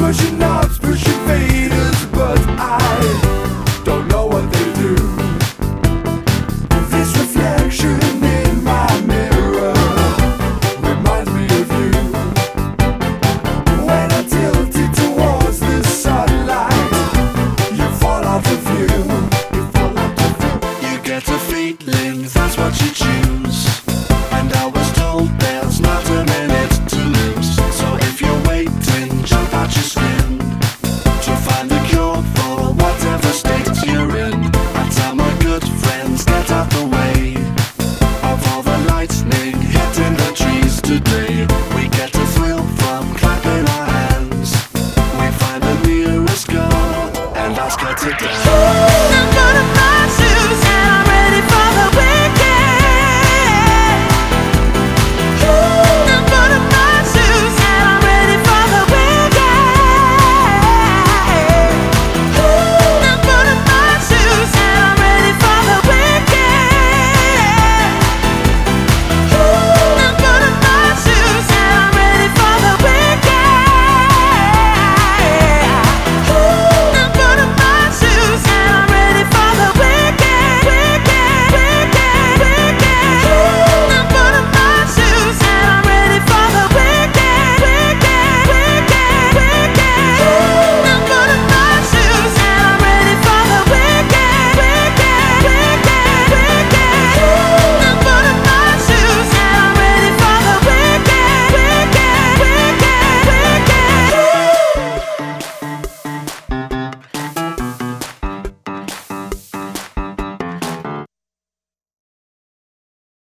pushing knobs, pushing faders, but I don't know what they do. This reflection in my mirror reminds me of you. When I tilt it towards the sunlight, you fall out of view. You fall out of view. You get a feeling, that's what you choose. And I was told there's not a minute to lose. So if you're waiting, jump out your skin to find the cure for whatever state you're in. I tell my good friends, get out the way of all the lightning hitting the trees today. We get a thrill from clapping our hands. We find the nearest girl and ask her to dance.